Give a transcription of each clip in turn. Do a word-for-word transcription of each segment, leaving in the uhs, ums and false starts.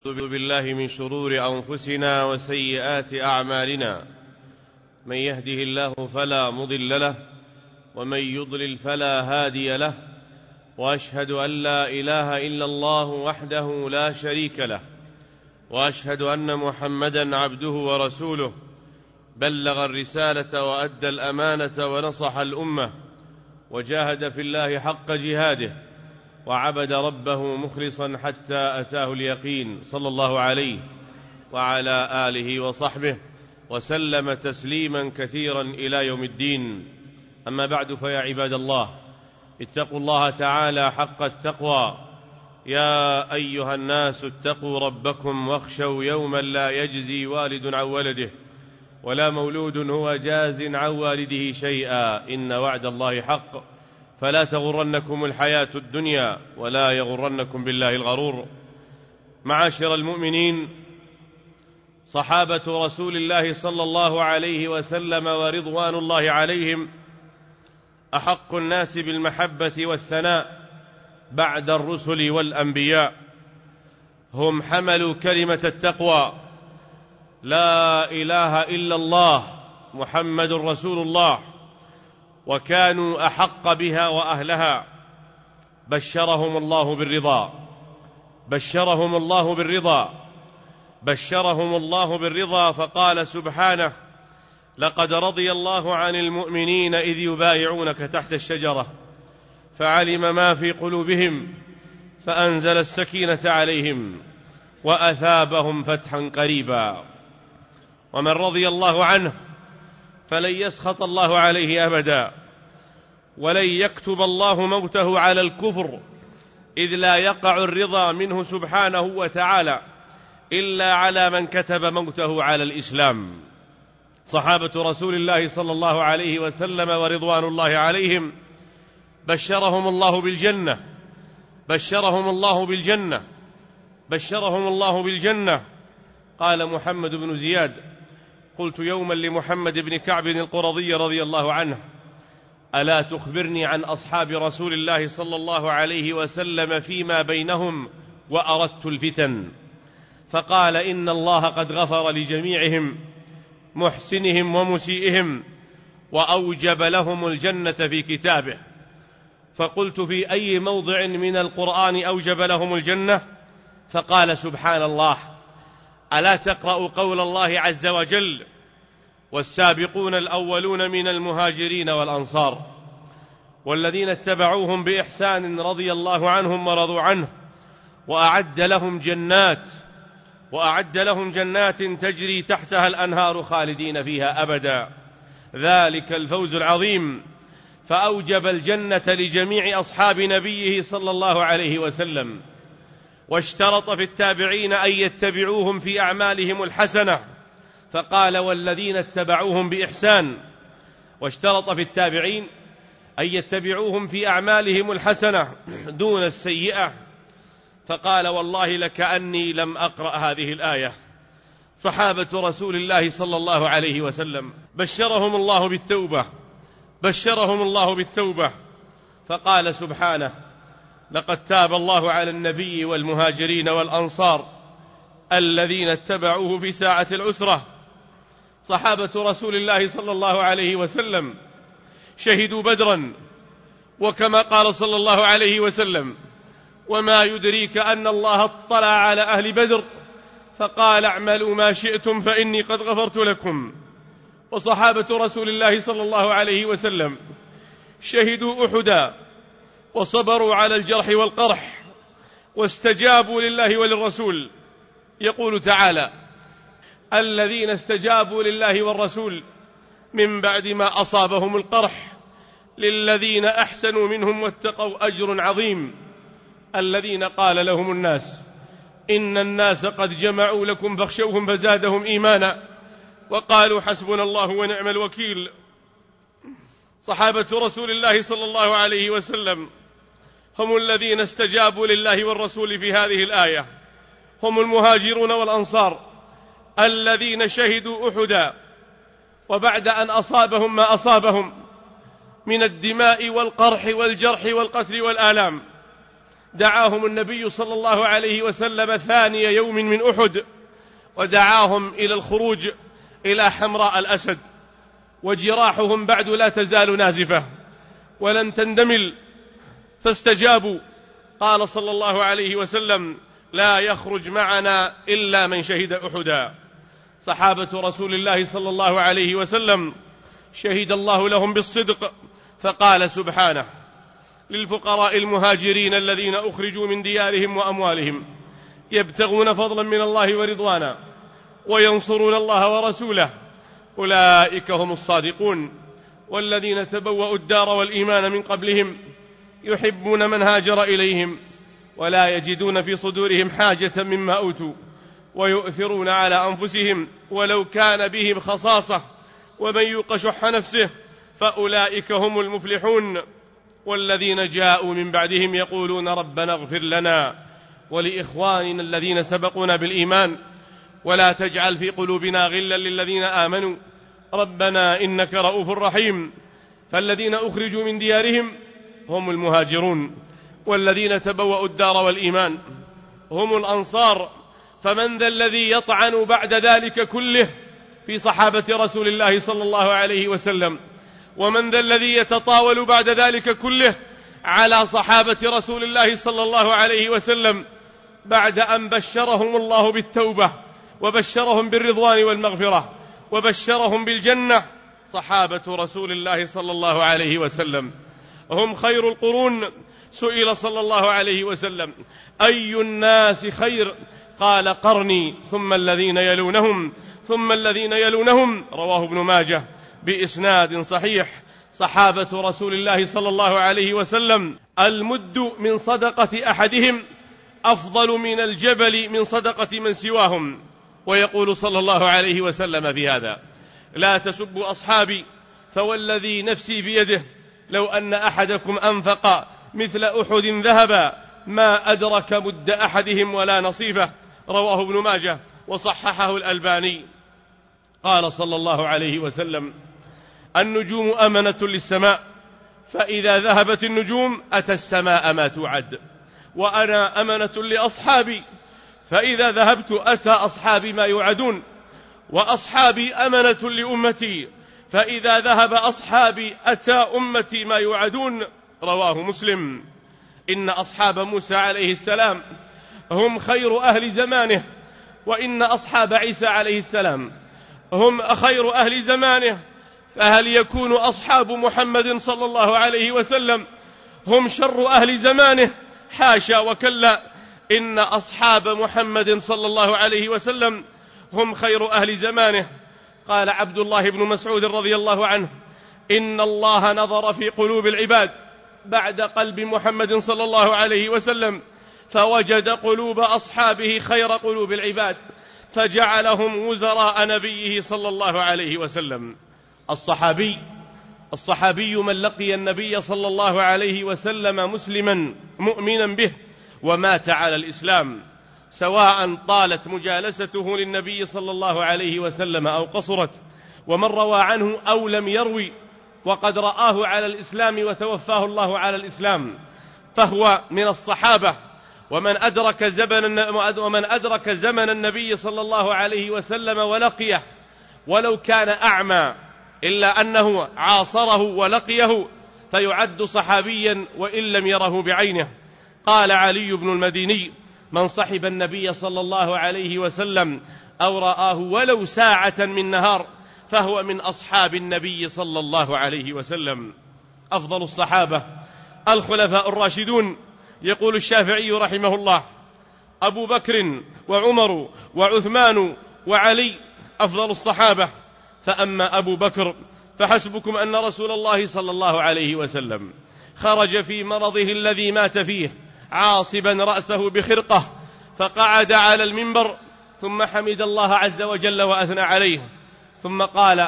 أعوذ بالله من شرور أنفسنا وسيئات أعمالنا، من يهده الله فلا مضل له ومن يضلل فلا هادي له، وأشهد أن لا إله إلا الله وحده لا شريك له، وأشهد أن محمدا عبده ورسوله، بلغ الرسالة وأدى الأمانة ونصح الأمة، وجاهد في الله حق جهاده، وعبد ربه مخلصا حتى أتاه اليقين، صلى الله عليه وعلى آله وصحبه وسلم تسليما كثيرا إلى يوم الدين. أما بعد، فيا عباد الله، اتقوا الله تعالى حق التقوى. يا أيها الناس اتقوا ربكم واخشوا يوما لا يجزي والد عن ولده ولا مولود هو جاز عن والده شيئا، إن وعد الله حق، فلا تغرنكم الحياة الدنيا ولا يغرنكم بالله الغرور. معاشر المؤمنين، صحابة رسول الله صلى الله عليه وسلم ورضوان الله عليهم أحق الناس بالمحبة والثناء بعد الرسل والأنبياء. هم حملوا كلمة التقوى، لا إله إلا الله محمد رسول الله، وكانوا أحق بها وأهلها. بشرهم الله بالرضا بشرهم الله بالرضا بشرهم الله بالرضا فقال سبحانه: لقد رضي الله عن المؤمنين إذ يبايعونك تحت الشجرة فعلم ما في قلوبهم فأنزل السكينة عليهم وأثابهم فتحا قريبا. ومن رضي الله عنه فلن يسخط الله عليه أبدا، ولن يكتب الله موته على الكفر، إذ لا يقع الرضا منه سبحانه وتعالى إلا على من كتب موته على الإسلام. صحابة رسول الله صلى الله عليه وسلم ورضوان الله عليهم بشرهم الله بالجنة بشرهم الله بالجنة بشرهم الله بالجنة قال محمد بن زياد: قلت يوما لمحمد بن كعب القرظي رضي الله عنه: ألا تخبرني عن أصحاب رسول الله صلى الله عليه وسلم فيما بينهم وأردت الفتن؟ فقال: إن الله قد غفر لجميعهم، محسنهم ومسيئهم، وأوجب لهم الجنة في كتابه. فقلت: في أي موضع من القرآن أوجب لهم الجنة؟ فقال: سبحان الله، ألا تقرأ قول الله عز وجل: والسابقون الأولون من المهاجرين والأنصار والذين اتبعوهم بإحسان رضي الله عنهم ورضوا عنه وأعد لهم جنات وأعد لهم جنات تجري تحتها الأنهار خالدين فيها أبدا، ذلك الفوز العظيم. فأوجب الجنة لجميع أصحاب نبيه صلى الله عليه وسلم، واشترط في التابعين أن يتبعوهم في أعمالهم الحسنة، فقال: والذين اتبعوهم بإحسان. واشترط في التابعين أن يتبعوهم في أعمالهم الحسنة دون السيئة، فقال: والله لكأني لم أقرأ هذه الآية. صحابة رسول الله صلى الله عليه وسلم بشرهم الله بالتوبة بشرهم الله بالتوبة فقال سبحانه: لقد تاب الله على النبي والمهاجرين والأنصار الذين اتبعوه في ساعة العسرة. صحابة رسول الله صلى الله عليه وسلم شهدوا بدرا، وكما قال صلى الله عليه وسلم: وما يدريك أن الله اطلع على أهل بدر فقال: اعملوا ما شئتم فإني قد غفرت لكم. وصحابة رسول الله صلى الله عليه وسلم شهدوا أحدا، وصبروا على الجرح والقرح، واستجابوا لله وللرسول. يقول تعالى: الذين استجابوا لله والرسول من بعد ما أصابهم القرح للذين أحسنوا منهم واتقوا أجر عظيم. الذين قال لهم الناس إن الناس قد جمعوا لكم فاخشوهم فزادهم إيمانا وقالوا حسبنا الله ونعم الوكيل. صحابة رسول الله صلى الله عليه وسلم هم الذين استجابوا لله والرسول في هذه الآية، هم المهاجرون والأنصار الذين شهدوا أحدا، وبعد أن أصابهم ما أصابهم من الدماء والقرح والجرح والقتل والآلام دعاهم النبي صلى الله عليه وسلم ثاني يوم من أحد، ودعاهم إلى الخروج إلى حمراء الأسد، وجراحهم بعد لا تزال نازفة ولن تندمل، فاستجابوا. قال صلى الله عليه وسلم: لا يخرج معنا إلا من شهد أحدا. صحابة رسول الله صلى الله عليه وسلم شهد الله لهم بالصدق، فقال سبحانه: للفقراء المهاجرين الذين أخرجوا من ديارهم وأموالهم يبتغون فضلا من الله ورضوانا وينصرون الله ورسوله أولئك هم الصادقون. والذين تبوأوا الدار والإيمان من قبلهم يحبون من هاجر إليهم ولا يجدون في صدورهم حاجة مما أوتوا ويؤثرون على أنفسهم ولو كان بهم خصاصة ومن يوق شح نفسه فأولئك هم المفلحون. والذين جاءوا من بعدهم يقولون ربنا اغفر لنا ولإخواننا الذين سبقونا بالإيمان ولا تجعل في قلوبنا غلا للذين آمنوا ربنا إنك رؤوف رحيم. فالذين أخرجوا من ديارهم هم المهاجرون، والذين تبوأوا الدار والإيمان هم الأنصار. فمن ذا الذي يطعن بعد ذلك كله في صحابة رسول الله صلى الله عليه وسلم؟ ومن ذا الذي يتطاول بعد ذلك كله على صحابة رسول الله صلى الله عليه وسلم بعد أن بشرهم الله بالتوبة وبشرهم بالرضوان والمغفرة وبشرهم بالجنة؟ صحابة رسول الله صلى الله عليه وسلم هم خير القرون. سئل صلى الله عليه وسلم: أي الناس خير؟ قال: قرني ثم الذين يلونهم ثم الذين يلونهم. رواه ابن ماجه بإسناد صحيح. صحابة رسول الله صلى الله عليه وسلم المد من صدقة أحدهم أفضل من الجبل من صدقة من سواهم. ويقول صلى الله عليه وسلم في هذا: لا تسبوا أصحابي فوالذي نفسي بيده لو أن أحدكم أنفق مثل أحد ذهبا ما أدرك مد أحدهم ولا نصيفه. رواه ابن ماجه وصححه الألباني. قال صلى الله عليه وسلم: النجوم أمنة للسماء، فإذا ذهبت النجوم أتى السماء ما توعد. وأنا أمنة لأصحابي، فإذا ذهبت أتى أصحابي ما يوعدون. وأصحابي أمنة لأمتي، فإذا ذهب أصحابي أتى أمتي ما يوعدون. رواه مسلم. إن أصحاب موسى عليه السلام هم خير أهل زمانه، وإن أصحاب عيسى عليه السلام هم خير أهل زمانه، فهل يكون أصحاب محمد صلى الله عليه وسلم هم شر أهل زمانه؟ حاشا وكلا، إن أصحاب محمد صلى الله عليه وسلم هم خير أهل زمانه. قال عبد الله بن مسعود رضي الله عنه: إن الله نظر في قلوب العباد بعد قلب محمد صلى الله عليه وسلم فوجد قلوب أصحابه خير قلوب العباد فجعلهم وزراء نبيه صلى الله عليه وسلم. الصحابي الصحابي من لقي النبي صلى الله عليه وسلم مسلما مؤمنا به ومات على الإسلام، سواء طالت مجالسته للنبي صلى الله عليه وسلم أو قصرت، ومن روى عنه أو لم يروي وقد رآه على الإسلام وتوفاه الله على الإسلام فهو من الصحابة. ومن أدرك زمن ومن أدرك زمن النبي صلى الله عليه وسلم ولقيه ولو كان أعمى إلا أنه عاصره ولقيه فيعد صحابيا وإن لم يره بعينه. قال علي بن المديني: من صحب النبي صلى الله عليه وسلم أو رآه ولو ساعة من نهار فهو من أصحاب النبي صلى الله عليه وسلم. أفضل الصحابة الخلفاء الراشدون. يقول الشافعي رحمه الله: أبو بكر وعمر وعثمان وعلي أفضل الصحابة. فأما أبو بكر فحسبكم أن رسول الله صلى الله عليه وسلم خرج في مرضه الذي مات فيه عاصبا رأسه بخرقة فقعد على المنبر ثم حمد الله عز وجل وأثنى عليه ثم قال: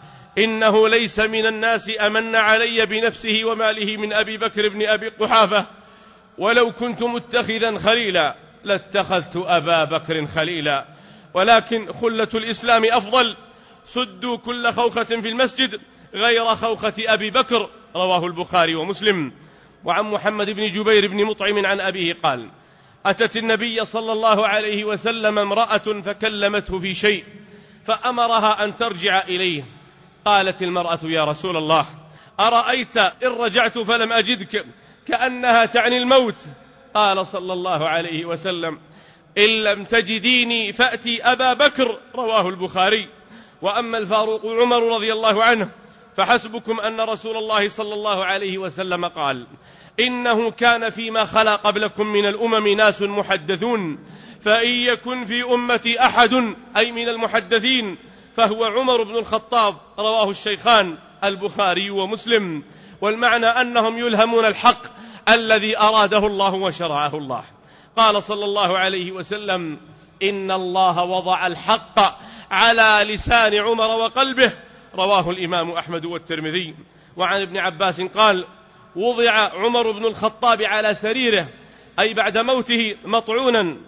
إنه ليس من الناس أمن علي بنفسه وماله من أبي بكر بن أبي قحافة، ولو كنت متخذا خليلا لاتخذت أبا بكر خليلا، ولكن خلة الإسلام أفضل. سدوا كل خوخة في المسجد غير خوخة أبي بكر. رواه البخاري ومسلم. وعن محمد بن جبير بن مطعم عن أبيه قال: أتت النبي صلى الله عليه وسلم امرأة فكلمته في شيء فأمرها أن ترجع إليه. قالت المرأة: يا رسول الله، أرأيت إن رجعت فلم أجدك؟ كأنها تعني الموت. قال صلى الله عليه وسلم: إن لم تجديني فأتي أبا بكر. رواه البخاري. وأما الفاروق عمر رضي الله عنه فحسبكم أن رسول الله صلى الله عليه وسلم قال: إنه كان فيما خلا قبلكم من الأمم ناس محدثون، فإن يكن في أمتي أحد أي من المحدثين فهو عمر بن الخطاب. رواه الشيخان البخاري ومسلم. والمعنى أنهم يلهمون الحق الذي أراده الله وشرعه الله. قال صلى الله عليه وسلم: إن الله وضع الحق على لسان عمر وقلبه. رواه الإمام أحمد والترمذي. وعن ابن عباس قال: وضع عمر بن الخطاب على سريره، أي بعد موته، مطعونا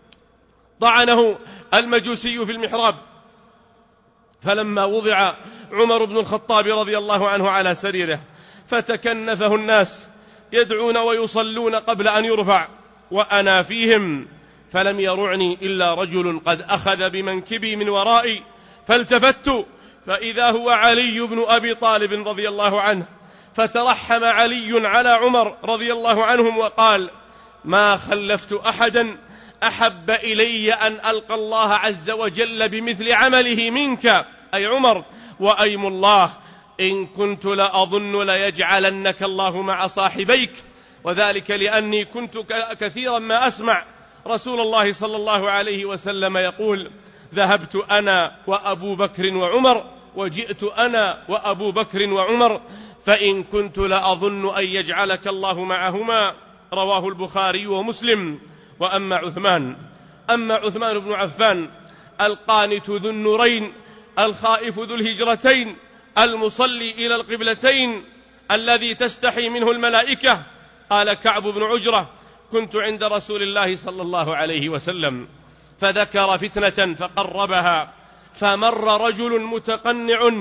طعنه المجوسي في المحراب. فلما وضع عمر بن الخطاب رضي الله عنه على سريره فتكنفه الناس يدعون ويصلون قبل أن يرفع، وأنا فيهم، فلم يرعني إلا رجل قد أخذ بمنكبي من ورائي، فالتفت فإذا هو علي بن أبي طالب رضي الله عنه، فترحم علي على عمر رضي الله عنهم وقال: ما خلفت أحدا أحب إلي أن ألقى الله عز وجل بمثل عمله منك أي عمر، وأيم الله إن كنت لأظن ليجعلنك الله مع صاحبيك، وذلك لأني كنت كثيرا ما أسمع رسول الله صلى الله عليه وسلم يقول: ذهبت أنا وأبو بكر وعمر وجئت أنا وأبو بكر وعمر، فإن كنت لأظن أن يجعلك الله معهما. رواه البخاري ومسلم. وأما عثمان أما عثمان بن عفان القانت ذو النورين الخائف ذو الهجرتين المصلي إلى القبلتين الذي تستحي منه الملائكة. قال كعب بن عجرة: كنت عند رسول الله صلى الله عليه وسلم فذكر فتنة فقربها، فمر رجل متقنع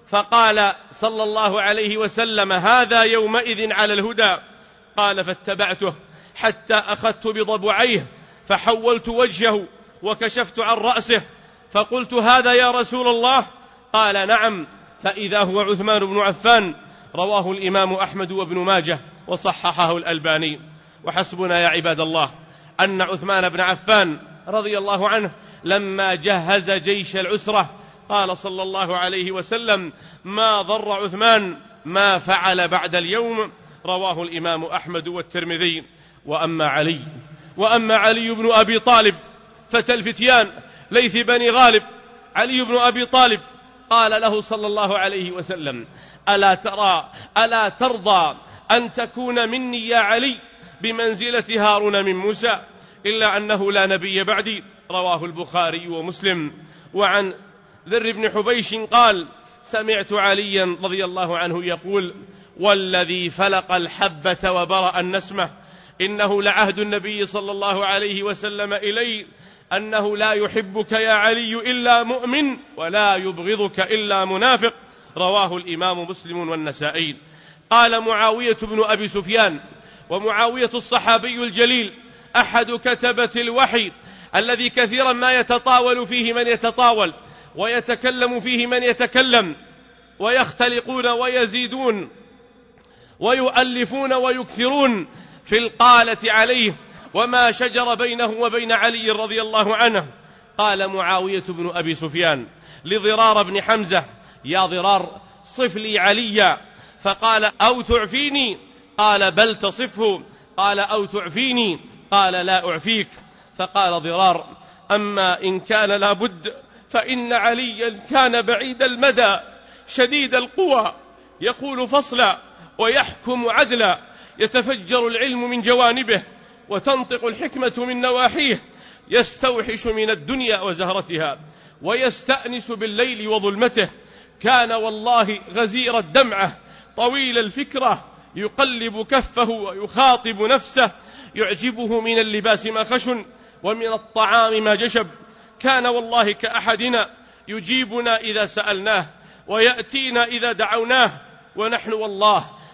فقال صلى الله عليه وسلم: هذا يومئذ على الهدى. قال: فاتبعته حتى أخذت بضبعيه فحولت وجهه وكشفت عن رأسه فقلت: هذا يا رسول الله؟ قال: نعم، فإذا هو عثمان بن عفان. رواه الإمام أحمد وابن ماجه وصححه الألباني. وحسبنا يا عباد الله أن عثمان بن عفان رضي الله عنه لما جهز جيش العسرة قال صلى الله عليه وسلم: ما ضر عثمان ما فعل بعد اليوم. رواه الإمام أحمد والترمذي. وأما علي وأما علي بن أبي طالب فتى الفتيان ليث بني غالب، علي بن أبي طالب قال له صلى الله عليه وسلم: ألا ترى ألا ترضى أن تكون مني يا علي بمنزلة هارون من موسى، إلا أنه لا نبي بعدي. رواه البخاري ومسلم. وعن ذر بن حبيش قال: سمعت عليا رضي الله عنه يقول: والذي فلق الحبة وبرأ النسمة إنه لعهد النبي صلى الله عليه وسلم إلي أنه لا يحبك يا علي إلا مؤمن ولا يبغضك إلا منافق. رواه الإمام مسلم والنسائي. قال معاوية بن أبي سفيان، ومعاوية الصحابي الجليل أحد كتبة الوحي الذي كثيرا ما يتطاول فيه من يتطاول ويتكلم فيه من يتكلم، ويختلقون ويزيدون ويؤلفون ويكثرون في القالة عليه وما شجر بينه وبين علي رضي الله عنه. قال معاوية بن أبي سفيان لضرار بن حمزة: يا ضرار صف لي عليا. فقال: أو تعفيني؟ قال: بل تصفه. قال: أو تعفيني؟ قال: لا أعفيك. فقال ضرار: أما إن كان لابد فإن عليا كان بعيد المدى شديد القوى، يقول فصلا ويحكم عدلا، يتفجر العلم من جوانبه وتنطق الحكمة من نواحيه، يستوحش من الدنيا وزهرتها ويستأنس بالليل وظلمته. كان والله غزير الدمعة طويل الفكرة، يقلب كفه ويخاطب نفسه، يعجبه من اللباس ما خشن ومن الطعام ما جشب. كان والله كأحدنا يجيبنا إذا سألناه ويأتينا إذا دعوناه، ونحن والله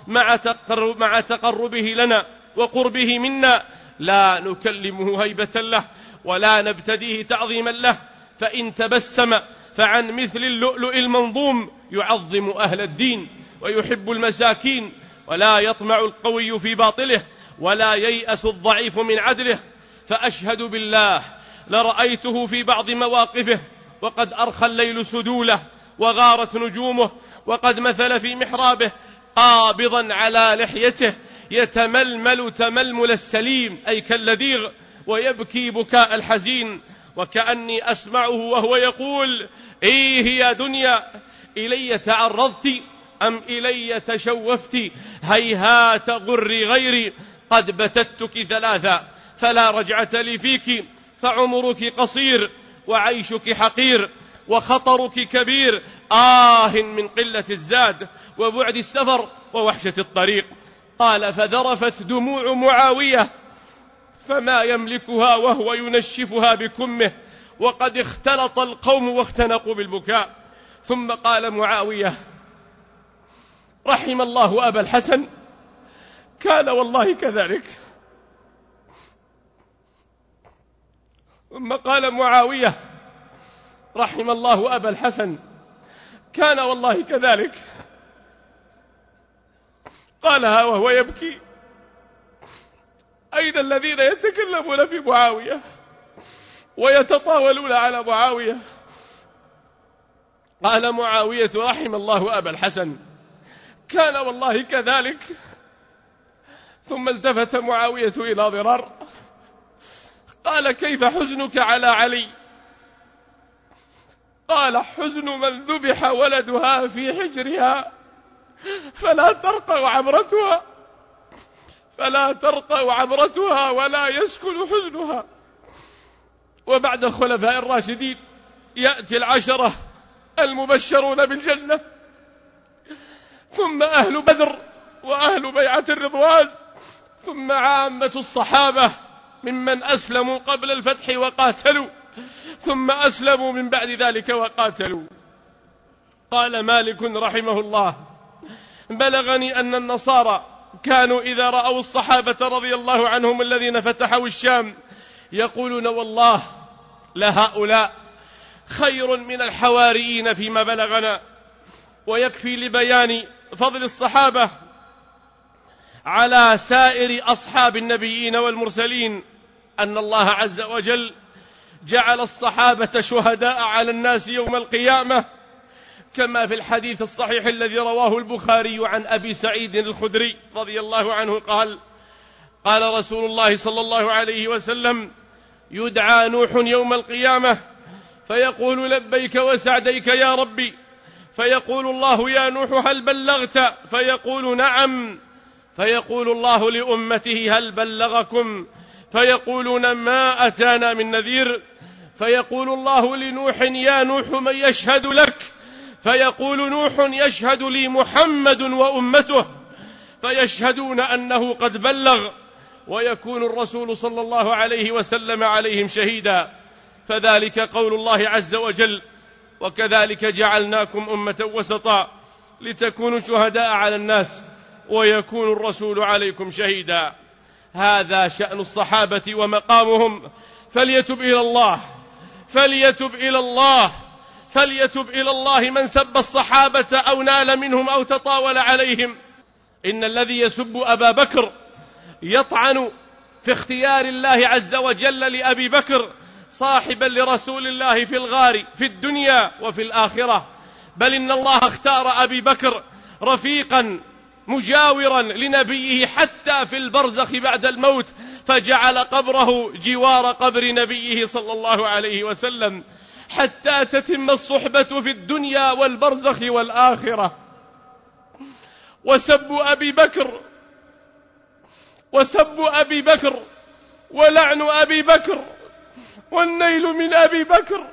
مع تقرب مع تقربه لنا وقربه منا لا نكلمه هيبة له ولا نبتديه تعظيما له، فإن تبسم فعن مثل اللؤلؤ المنظوم يعظم أهل الدين ويحب المساكين، ولا يطمع القوي في باطله ولا ييأس الضعيف من عدله. فأشهد بالله لرأيته في بعض مواقفه وقد أرخى الليل سدوله وغارت نجومه، وقد مثل في محرابه قابضا على لحيته يتململ تململ السليم أي كاللذيغ ويبكي بكاء الحزين، وكأني أسمعه وهو يقول: إيه يا دنيا إلي تعرضت أم إلي تشوفت؟ هيهات غري غيري قد بتتك ثلاثا فلا رجعة لي فيك، فعمرك قصير وعيشك حقير وخطرك كبير، آه من قلة الزاد وبعد السفر ووحشة الطريق. قال: فذرفت دموع معاوية فما يملكها وهو ينشفها بكمه، وقد اختلط القوم واختنقوا بالبكاء. ثم قال معاوية: رحم الله أبا الحسن، كان والله كذلك. ثم قال معاوية: رحم الله أبا الحسن، كان والله كذلك. قالها وهو يبكي. أين الذين يتكلمون في معاوية ويتطاولون على معاوية؟ قال معاوية: رحم الله أبا الحسن، كان والله كذلك. ثم التفت معاوية إلى ضرار قال: كيف حزنك على علي؟ قال: حزن من ذبح ولدها في حجرها فلا ترقى عبرتها فلا ترقى عبرتها ولا يسكن حزنها. وبعد الخلفاء الراشدين يأتي العشرة المبشرون بالجنة، ثم أهل بدر وأهل بيعة الرضوان، ثم عامة الصحابة ممن أسلموا قبل الفتح وقاتلوا، ثم أسلموا من بعد ذلك وقاتلوا. قال مالك رحمه الله: بلغني أن النصارى كانوا إذا رأوا الصحابة رضي الله عنهم الذين فتحوا الشام يقولون: والله لهؤلاء خير من الحواريين فيما بلغنا. ويكفي لبيان فضل الصحابة على سائر أصحاب النبيين والمرسلين أن الله عز وجل جعل الصحابة شهداء على الناس يوم القيامة، كما في الحديث الصحيح الذي رواه البخاري عن أبي سعيد الخدري رضي الله عنه قال: قال رسول الله صلى الله عليه وسلم: يدعى نوح يوم القيامة فيقول: لبيك وسعديك يا ربي. فيقول الله: يا نوح هل بلغت؟ فيقول: نعم. فيقول الله لأمته: هل بلغكم؟ فيقولون: ما أتانا من نذير. فيقول الله لنوح: يا نوح من يشهد لك؟ فيقول نوح: يشهد لي محمد وأمته. فيشهدون أنه قد بلغ، ويكون الرسول صلى الله عليه وسلم عليهم شهيدا. فذلك قول الله عز وجل: وكذلك جعلناكم أمة وسطا لتكونوا شهداء على الناس ويكون الرسول عليكم شهيدا. هذا شأن الصحابة ومقامهم، فليتب إلى الله فليتب إلى الله فليتب إلى الله من سب الصحابة أو نال منهم أو تطاول عليهم. إن الذي يسب أبا بكر يطعن في اختيار الله عز وجل لأبي بكر صاحبا لرسول الله في الغار في الدنيا وفي الآخرة، بل إن الله اختار أبي بكر رفيقا مجاورا لنبيه حتى في البرزخ بعد الموت، فجعل قبره جوار قبر نبيه صلى الله عليه وسلم حتى تتم الصحبة في الدنيا والبرزخ والآخرة. وسب أبي بكر وسب أبي بكر ولعن أبي بكر والنيل من أبي بكر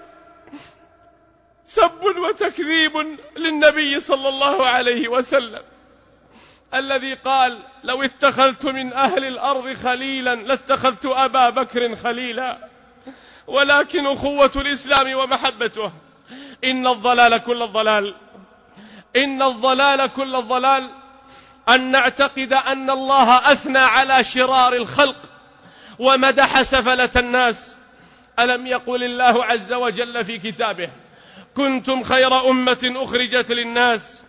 سب وتكذيب للنبي صلى الله عليه وسلم، الذي قال: لو اتخذت من أهل الأرض خليلا لاتخذت أبا بكر خليلا، ولكن أخوة الإسلام ومحبته. إن الضلال كل الضلال إن الضلال كل الضلال أن نعتقد أن الله أثنى على شرار الخلق ومدح سفلة الناس. ألم يقل الله عز وجل في كتابه: كنتم خير أمة أخرجت للناس؟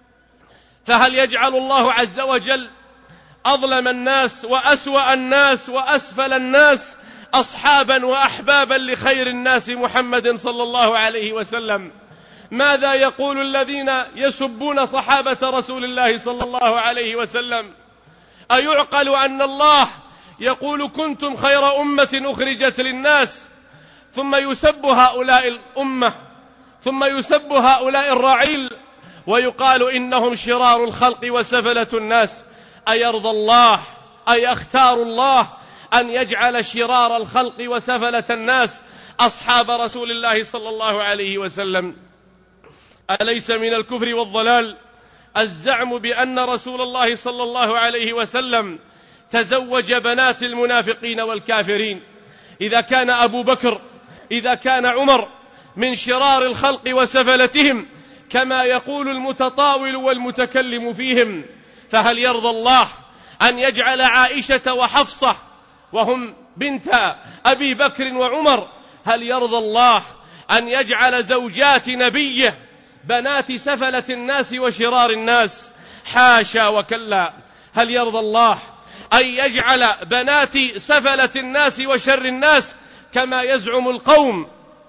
فهل يجعل الله عز وجل أظلم الناس وأسوأ الناس وأسفل الناس أصحابا وأحبابا لخير الناس محمد صلى الله عليه وسلم؟ ماذا يقول الذين يسبون صحابة رسول الله صلى الله عليه وسلم؟ أيعقل أن الله يقول كنتم خير أمة أخرجت للناس ثم يسب هؤلاء الأمة، ثم يسب هؤلاء الرعيل، ويقال إنهم شرار الخلق وسفلة الناس؟ أيرضى الله، أي اختار الله أن يجعل شرار الخلق وسفلة الناس أصحاب رسول الله صلى الله عليه وسلم؟ أليس من الكفر والضلال الزعم بأن رسول الله صلى الله عليه وسلم تزوج بنات المنافقين والكافرين؟ إذا كان أبو بكر، إذا كان عمر من شرار الخلق وسفلتهم كما يقول المتطاول والمتكلم فيهم، فهل يرضى الله أن يجعل عائشة وحفصة وهم بنت أبي بكر وعمر، هل يرضى الله أن يجعل زوجات نبيه بنات سفلة الناس وشرار الناس؟ حاشا وكلا. هل يرضى الله أن يجعل بنات سفلة الناس وشر الناس كما يزعم القوم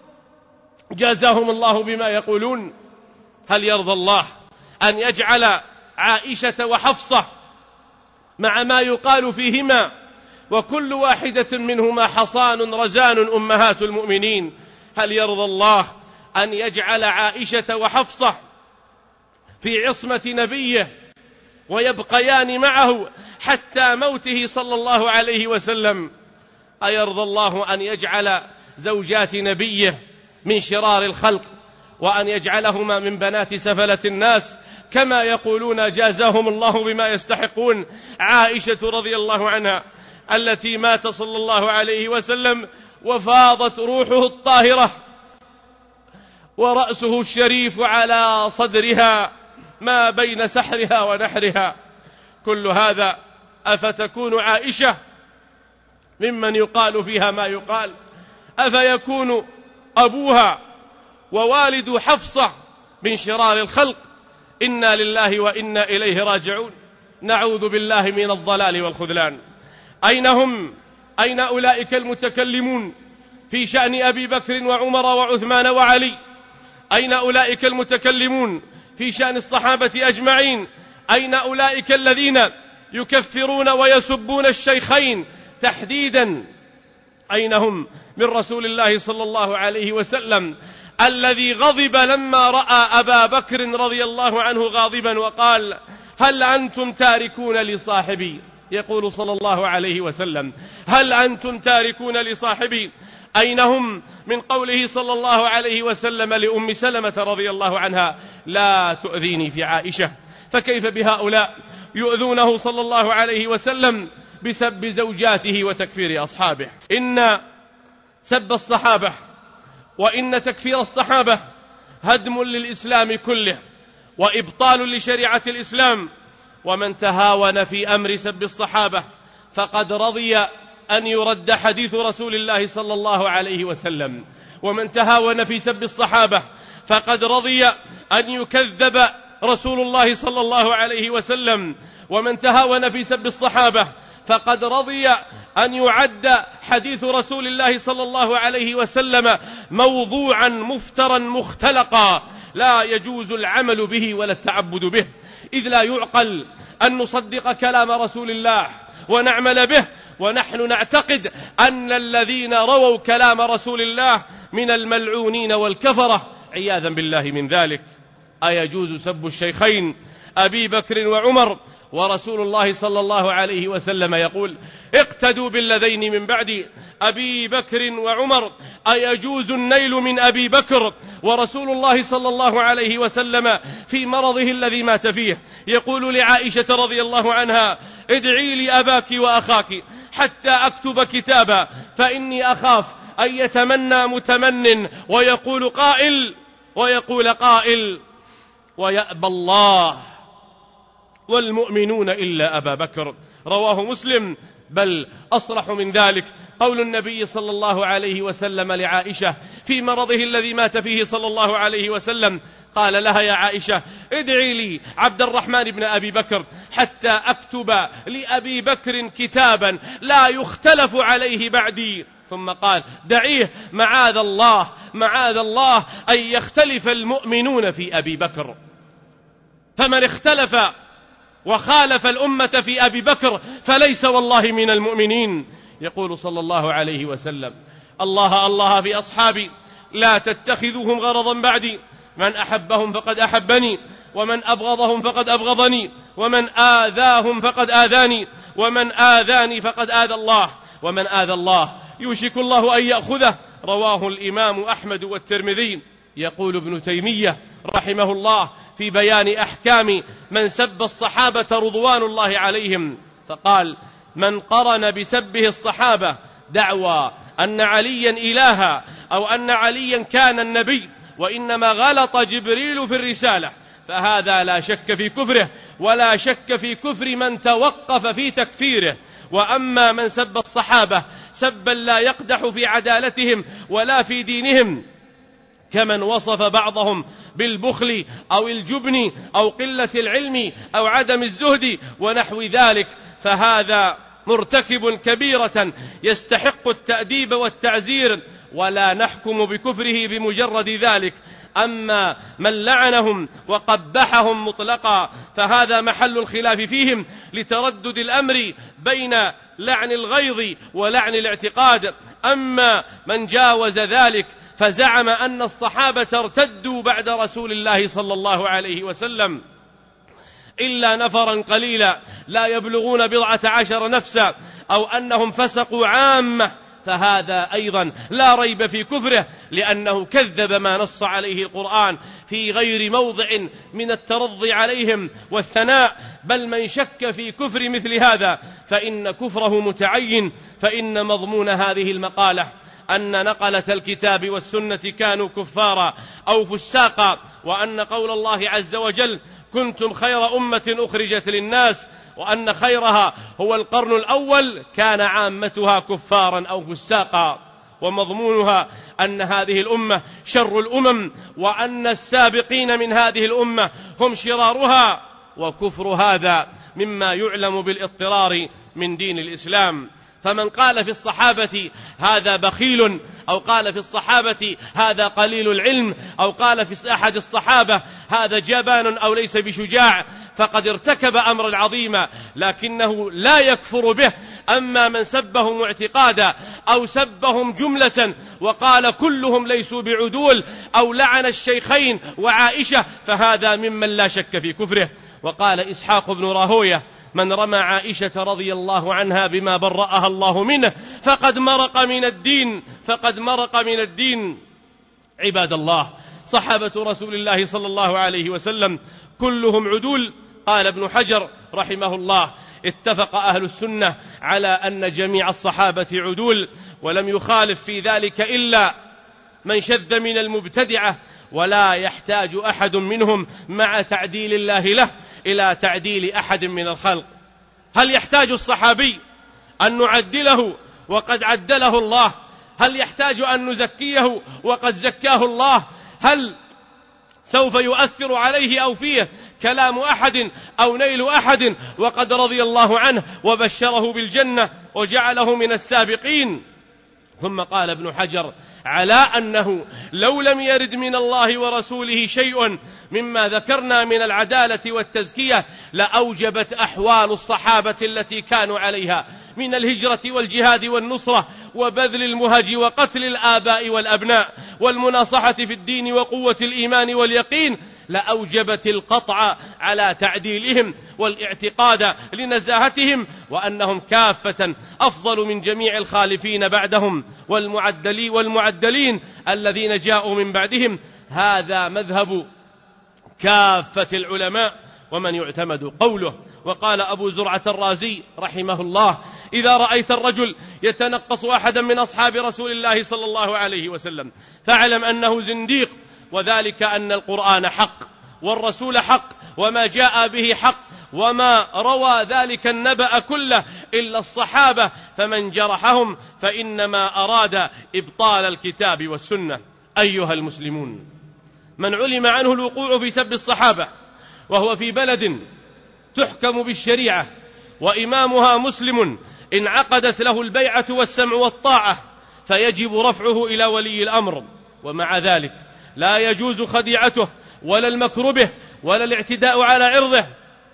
جازاهم الله بما يقولون؟ هل يرضى الله أن يجعل عائشة وحفصة مع ما يقال فيهما وكل واحدة منهما حصان رزان أمهات المؤمنين، هل يرضى الله أن يجعل عائشة وحفصة في عصمة نبيه ويبقيان معه حتى موته صلى الله عليه وسلم؟ أيرضى الله أن يجعل زوجات نبيه من شرار الخلق وأن يجعلهما من بنات سفلة الناس كما يقولون جازاهم الله بما يستحقون؟ عائشة رضي الله عنها التي مات صلى الله عليه وسلم وفاضت روحه الطاهرة ورأسه الشريف على صدرها ما بين سحرها ونحرها، كل هذا أفتكون عائشة ممن يقال فيها ما يقال؟ أفيكون أبوها ووالد حفصة من شرار الخلق؟ إنا لله وإنا إليه راجعون. نعوذ بالله من الضلال والخذلان. أين هم؟ أين أولئك المتكلمون في شأن أبي بكر وعمر وعثمان وعلي؟ أين أولئك المتكلمون في شأن الصحابة أجمعين؟ أين أولئك الذين يكفرون ويسبون الشيخين تحديدا؟ أين هم من رسول الله صلى الله عليه وسلم الذي غضب لما رأى أبا بكر رضي الله عنه غاضبا وقال: هل أنتم تاركون لصاحبي؟ يقول صلى الله عليه وسلم: هل أنتم تاركون لصاحبي؟ أين هم من قوله صلى الله عليه وسلم لأم سلمة رضي الله عنها: لا تؤذيني في عائشة؟ فكيف بهؤلاء يؤذونه صلى الله عليه وسلم بسب زوجاته وتكفير أصحابه؟ إن سب الصحابة وإن تكفير الصحابة هدم للإسلام كله وإبطال لشريعة الإسلام، ومن تهاون في أمر سب الصحابة فقد رضي أن يرد حديث رسول الله صلى الله عليه وسلم، ومن تهاون في سب الصحابة فقد رضي أن يكذب رسول الله صلى الله عليه وسلم، ومن تهاون في سب الصحابة فقد رضي أن يعد حديث رسول الله صلى الله عليه وسلم موضوعا مفترا مختلقا لا يجوز العمل به ولا التعبد به، إذ لا يعقل أن نصدق كلام رسول الله ونعمل به ونحن نعتقد أن الذين رووا كلام رسول الله من الملعونين والكفرة عياذا بالله من ذلك. أيجوز سب الشيخين أبي بكر وعمر ورسول الله صلى الله عليه وسلم يقول: اقتدوا بالذين من بعد أبي بكر وعمر؟ أيجوز النيل من أبي بكر ورسول الله صلى الله عليه وسلم في مرضه الذي مات فيه يقول لعائشة رضي الله عنها: ادعي لي أباك وأخاك حتى أكتب كتابا فإني أخاف أن يتمنى متمن ويقول قائل ويقول قائل ويأبى الله والمؤمنون إلا أبا بكر، رواه مسلم. بل أصرح من ذلك قول النبي صلى الله عليه وسلم لعائشة في مرضه الذي مات فيه صلى الله عليه وسلم، قال لها: يا عائشة ادعي لي عبد الرحمن بن أبي بكر حتى أكتب لأبي بكر كتابا لا يختلف عليه بعدي. ثم قال: دعيه، معاذ الله معاذ الله أن يختلف المؤمنون في أبي بكر، فمن اختلف وخالف الأمة في أبي بكر فليس والله من المؤمنين. يقول صلى الله عليه وسلم: الله الله في أصحابي لا تتخذوهم غرضا بعدي، من أحبهم فقد أحبني، ومن أبغضهم فقد أبغضني، ومن آذاهم فقد آذاني، ومن آذاني فقد آذى الله، ومن آذى الله يوشك الله أن يأخذه. رواه الإمام أحمد والترمذي. يقول ابن تيمية رحمه الله في بيان أحكام من سب الصحابة رضوان الله عليهم، فقال: من قرن بسبه الصحابة دعوى أن عليا إلها أو أن عليا كان النبي وإنما غلط جبريل في الرسالة، فهذا لا شك في كفره، ولا شك في كفر من توقف في تكفيره. وأما من سب الصحابة سبا لا يقدح في عدالتهم ولا في دينهم، كمن وصف بعضهم بالبخل أو الجبن أو قلة العلم أو عدم الزهد ونحو ذلك، فهذا مرتكب كبيرة يستحق التأديب والتعزير، ولا نحكم بكفره بمجرد ذلك. أما من لعنهم وقبحهم مطلقا فهذا محل الخلاف فيهم لتردد الأمر بين لعن الغيظ ولعن الاعتقاد. أما من جاوز ذلك فزعم أن الصحابة ارتدوا بعد رسول الله صلى الله عليه وسلم إلا نفرا قليلا لا يبلغون بضعة عشر نفسا، أو أنهم فسقوا عامة، فهذا أيضا لا ريب في كفره، لأنه كذب ما نص عليه القرآن في غير موضع من الترضي عليهم والثناء. بل من شك في كفر مثل هذا فإن كفره متعين، فإن مضمون هذه المقالة أن نقلة الكتاب والسنة كانوا كفارا أو فساقا، وأن قول الله عز وجل: كنتم خير أمة أخرجت للناس، وأن خيرها هو القرن الأول، كان عامتها كفارا أو فساقا. ومضمونها أن هذه الأمة شر الأمم، وأن السابقين من هذه الأمة هم شرارها، وكفر هذا مما يعلم بالاضطرار من دين الإسلام. فمن قال في الصحابة هذا بخيل، أو قال في الصحابة هذا قليل العلم، أو قال في أحد الصحابة هذا جبان أو ليس بشجاع، فقد ارتكب أمرا عظيما لكنه لا يكفر به. أما من سبهم اعتقادا أو سبهم جملة وقال كلهم ليسوا بعدول، أو لعن الشيخين وعائشة، فهذا ممن لا شك في كفره. وقال إسحاق بن راهوية: من رمى عائشة رضي الله عنها بما برأها الله منه فقد مرق من الدين فقد مرق من الدين. عباد الله، صحابة رسول الله صلى الله عليه وسلم كلهم عدول. قال ابن حجر رحمه الله: اتفق أهل السنة على أن جميع الصحابة عدول، ولم يخالف في ذلك إلا من شذ من المبتدعة، ولا يحتاج أحد منهم مع تعديل الله له إلى تعديل أحد من الخلق. هل يحتاج الصحابي أن نعدله وقد عدله الله؟ هل يحتاج أن نزكيه وقد زكاه الله؟ هل سوف يؤثر عليه أو فيه كلام أحد أو نيل أحد وقد رضي الله عنه وبشره بالجنة وجعله من السابقين؟ ثم قال ابن حجر: على أنه لو لم يرد من الله ورسوله شيء مما ذكرنا من العدالة والتزكية لأوجبت أحوال الصحابة التي كانوا عليها من الهجرة والجهاد والنصرة وبذل المهج وقتل الآباء والأبناء والمناصحة في الدين وقوة الإيمان واليقين، لأوجبت القطع على تعديلهم والاعتقاد لنزاهتهم، وأنهم كافة أفضل من جميع الخالفين بعدهم والمعدلين, والمعدلين الذين جاءوا من بعدهم. هذا مذهب كافة العلماء ومن يعتمد قوله. وقال أبو زرعة الرازي رحمه الله: إذا رأيت الرجل يتنقص أحدا من أصحاب رسول الله صلى الله عليه وسلم فاعلم أنه زنديق، وذلك أن القرآن حق والرسول حق وما جاء به حق، وما روى ذلك النبأ كله إلا الصحابة، فمن جرحهم فإنما أراد إبطال الكتاب والسنة. أيها المسلمون، من علم عنه الوقوع في سب الصحابة وهو في بلد تحكم بالشريعة وإمامها مسلم انعقدت له البيعة والسمع والطاعة، فيجب رفعه إلى ولي الأمر، ومع ذلك لا يجوز خديعته ولا المكر به ولا الاعتداء على عرضه،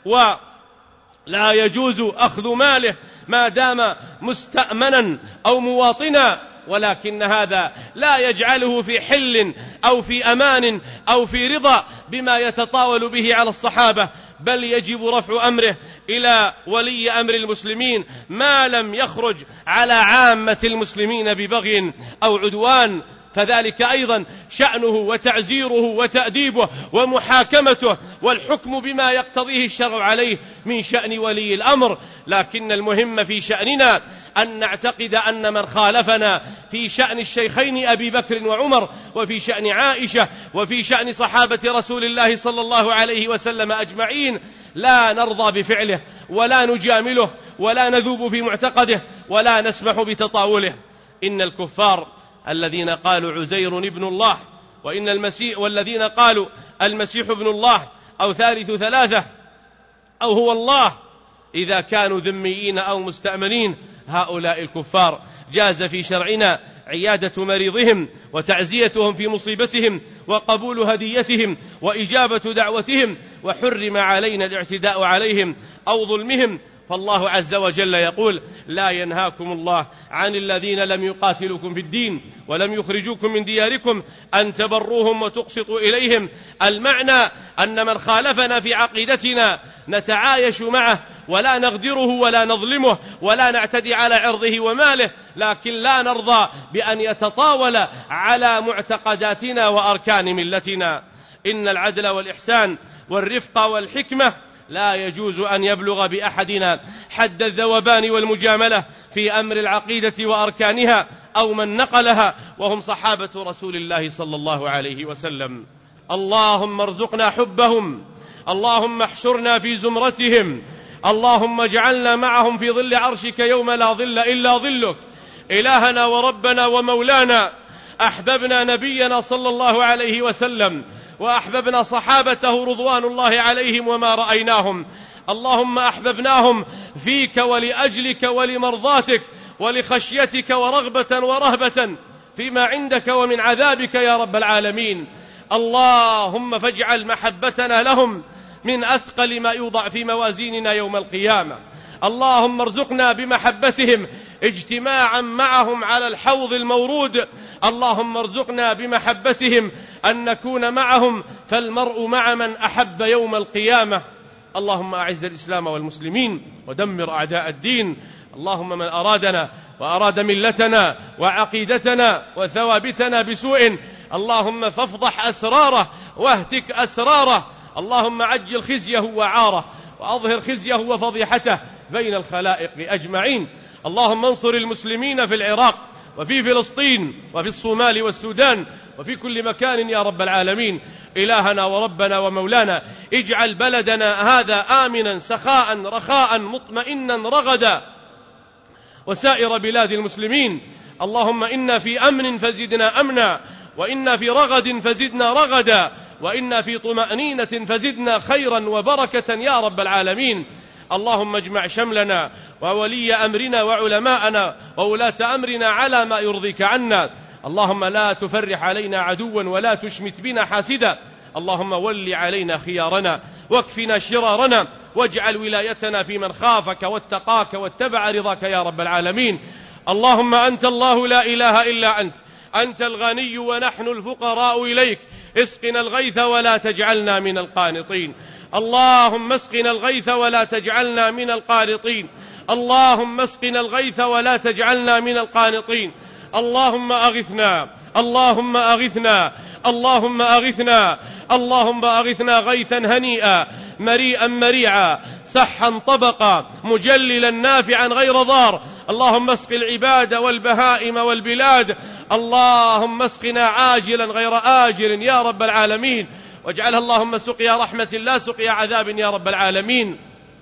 ولا يجوز أخذ ماله ما دام مستأمنا أو مواطنا، ولكن هذا لا يجعله في حل أو في أمان أو في رضا بما يتطاول به على الصحابة، بل يجب رفع أمره إلى ولي أمر المسلمين ما لم يخرج على عامة المسلمين ببغي أو عدوان، فذلك أيضا شأنه وتعزيره وتأديبه ومحاكمته والحكم بما يقتضيه الشرع عليه من شأن ولي الأمر. لكن المهم في شأننا أن نعتقد أن من خالفنا في شأن الشيخين أبي بكر وعمر وفي شأن عائشة وفي شأن صحابة رسول الله صلى الله عليه وسلم أجمعين لا نرضى بفعله ولا نجامله ولا نذوب في معتقده ولا نسمح بتطاوله. إن الكفار الذين قالوا عزير ابن الله وإن المسيح والذين قالوا المسيح ابن الله أو ثالث ثلاثة أو هو الله إذا كانوا ذميين أو مستأمنين، هؤلاء الكفار جاز في شرعنا عيادة مريضهم وتعزيتهم في مصيبتهم وقبول هديتهم وإجابة دعوتهم، وحرم علينا الاعتداء عليهم أو ظلمهم. فالله عز وجل يقول: لا ينهاكم الله عن الذين لم يقاتلوكم في الدين ولم يخرجوكم من دياركم أن تبروهم وتقسطوا إليهم. المعنى أن من خالفنا في عقيدتنا نتعايش معه ولا نغدره ولا نظلمه ولا نعتدي على عرضه وماله، لكن لا نرضى بأن يتطاول على معتقداتنا وأركان ملتنا. إن العدل والإحسان والرفق والحكمة لا يجوز أن يبلغ بأحدنا حد الذوبان والمجاملة في أمر العقيدة وأركانها أو من نقلها، وهم صحابة رسول الله صلى الله عليه وسلم. اللهم ارزقنا حبهم، اللهم احشرنا في زمرتهم، اللهم اجعلنا معهم في ظل عرشك يوم لا ظل إلا ظلك. إلهنا وربنا ومولانا، أحببنا نبينا صلى الله عليه وسلم وأحببنا صحابته رضوان الله عليهم وما رأيناهم، اللهم أحببناهم فيك ولأجلك ولمرضاتك ولخشيتك ورغبة ورهبة فيما عندك ومن عذابك يا رب العالمين. اللهم فاجعل محبتنا لهم من أثقل ما يوضع في موازيننا يوم القيامة. اللهم ارزقنا بمحبتهم اجتماعا معهم على الحوض المورود. اللهم ارزقنا بمحبتهم أن نكون معهم، فالمرء مع من أحب يوم القيامة. اللهم أعز الإسلام والمسلمين ودمر أعداء الدين. اللهم من أرادنا وأراد ملتنا وعقيدتنا وثوابتنا بسوء اللهم فافضح أسراره واهتك أسراره. اللهم عجل خزيه وعاره وأظهر خزيه وفضيحته بين الخلائق أجمعين. اللهم انصر المسلمين في العراق وفي فلسطين وفي الصومال والسودان وفي كل مكان يا رب العالمين. إلهنا وربنا ومولانا، اجعل بلدنا هذا آمنا سخاء رخاء مطمئنا رغدا وسائر بلاد المسلمين. اللهم إنا في أمن فزدنا أمنا، وإنا في رغد فزدنا رغدا، وإنا في طمأنينة فزدنا خيرا وبركة يا رب العالمين. اللهم اجمع شملنا وولي أمرنا وعلماءنا وولاة أمرنا على ما يرضيك عنا. اللهم لا تفرح علينا عدوا ولا تشمت بنا حاسدا. اللهم ول علينا خيارنا واكفنا شرارنا، واجعل ولايتنا في من خافك واتقاك واتبع رضاك يا رب العالمين. اللهم أنت الله لا إله إلا أنت، أنت الغني ونحن الفقراء إليك. اسقنا الغيث ولا تجعلنا من القانطين. اللهم اسقنا الغيث ولا تجعلنا من القانطين. اللهم اسقنا الغيث ولا تجعلنا من القانطين. اللهم أغثنا، اللهم أغثنا، اللهم أغثنا، اللهم أغثنا غيثا هنيئا مريئا مريعا سحا طبقا مجللا نافعا غير ضار. اللهم اسق العباد والبهائم والبلاد. اللهم اسقنا عاجلا غير آجل يا رب العالمين، واجعلها اللهم سقيا رحمة لا سقيا عذاب يا رب العالمين.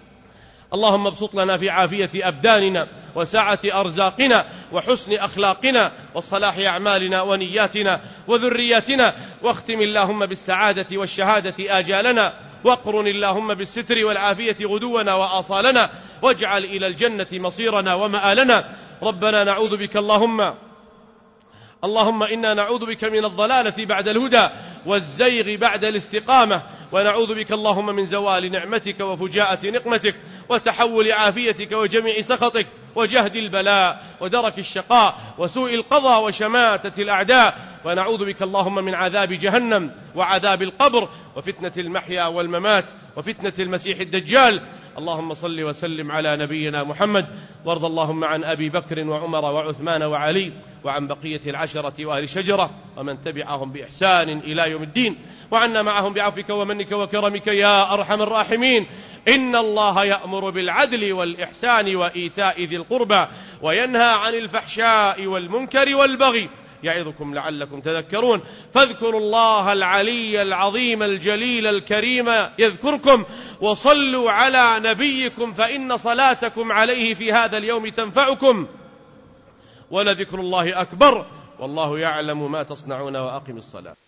اللهم ابسط لنا في عافية أبداننا وسعة أرزاقنا وحسن أخلاقنا وصلاح أعمالنا ونياتنا وذرياتنا، واختم اللهم بالسعادة والشهادة آجالنا، واقرن اللهم بالستر والعافية غدونا وآصالنا، واجعل إلى الجنة مصيرنا ومآلنا. ربنا نعوذ بك اللهم اللهم إنا نعوذ بك من الضلالة بعد الهدى والزيغ بعد الاستقامة، ونعوذ بك اللهم من زوال نعمتك وفجاءة نقمتك وتحول عافيتك وجميع سخطك وجهد البلاء ودرك الشقاء وسوء القضاء وشماتة الأعداء، ونعوذ بك اللهم من عذاب جهنم وعذاب القبر وفتنة المحيا والممات وفتنة المسيح الدجال. اللهم صل وسلم على نبينا محمد، وارض اللهم عن أبي بكر وعمر وعثمان وعلي وعن بقية العشرة وأهل شجرة ومن تبعهم بإحسان إلى يوم الدين، وعنا معهم بعفوك ومنك وكرمك يا أرحم الراحمين. إن الله يأمر بالعدل والإحسان وإيتاء ذي القربى وينهى عن الفحشاء والمنكر والبغي يعظكم لعلكم تذكرون. فاذكروا الله العلي العظيم الجليل الكريم يذكركم، وصلوا على نبيكم فإن صلاتكم عليه في هذا اليوم تنفعكم، ولذكر الله أكبر، والله يعلم ما تصنعون، وأقم الصلاة.